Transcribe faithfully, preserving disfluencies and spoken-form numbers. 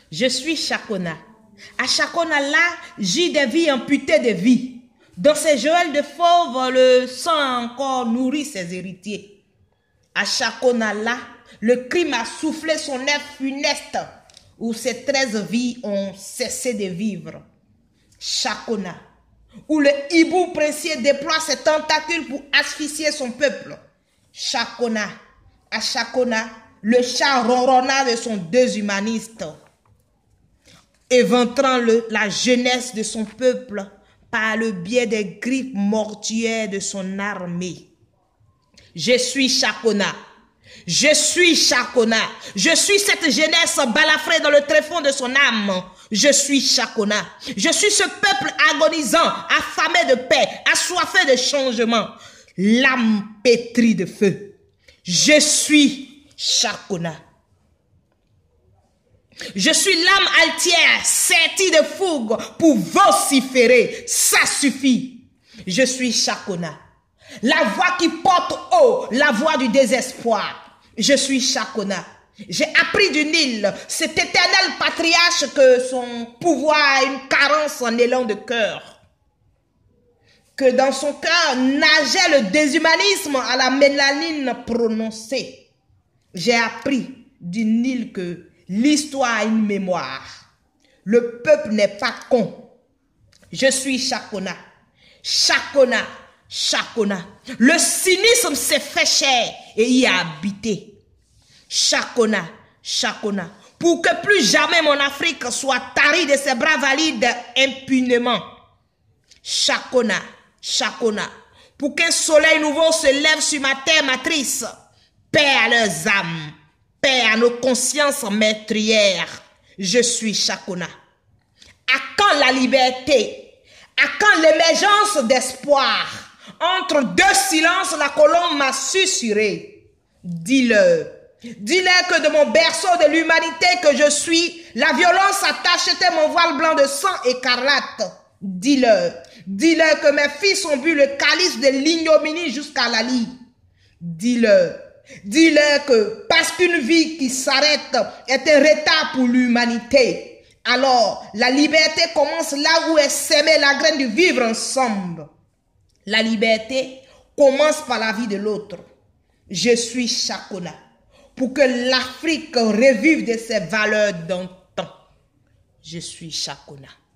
Je suis Chakona. À Chakona là, j'ai des vies amputées de vie. Dans ces geôles de fauve, le sang encore nourrit ses héritiers. À Chakona là, le crime a soufflé son air funeste, où ces treize vies ont cessé de vivre. Chakona, où le hibou princier déploie ses tentacules pour asphyxier son peuple. Chakona, à Chakona, le chat ronronna de son déshumaniste, éventrant le, la jeunesse de son peuple par le biais des griffes mortuaires de son armée. Je suis Chakona. Je suis Chakona. Je suis cette jeunesse balafrée dans le tréfonds de son âme. Je suis Chakona. Je suis ce peuple agonisant, affamé de paix, assoiffé de changement, l'âme pétrie de feu. Je suis Chakona. Je suis l'âme altière, sertie de fougue pour vociférer. Ça suffit. Je suis Chakona. La voix qui porte haut, la voix du désespoir. Je suis Chakona. J'ai appris du Nil, cet éternel patriarche, que son pouvoir a une carence en élan de cœur. Que dans son cœur nageait le déshumanisme à la mélanine prononcée. J'ai appris du Nil que l'histoire a une mémoire. Le peuple n'est pas con. Je suis Chakona. Chakona. Chakona. Le cynisme s'est fait chair et y a habité. Chakona. Chakona. Pour que plus jamais mon Afrique soit tarie de ses bras valides impunément. Chakona. Chakona. Pour qu'un soleil nouveau se lève sur ma terre matrice. Paix à leurs âmes. Paix à nos consciences meurtrières. Je suis Chakona. À quand la liberté? À quand l'émergence d'espoir? Entre deux silences, la colombe m'a susurré. Dis-leur. Dis-leur que de mon berceau de l'humanité que je suis, la violence a tacheté mon voile blanc de sang écarlate. Dis-leur. Dis-leur que mes fils ont bu le calice de l'ignominie jusqu'à la lie. Dis-leur. Dis-leur que parce qu'une vie qui s'arrête est un retard pour l'humanité, alors la liberté commence là où est sémée la graine du vivre ensemble. La liberté commence par la vie de l'autre. Je suis Chakona. Pour que l'Afrique revive de ses valeurs d'antan. Je suis Chakona.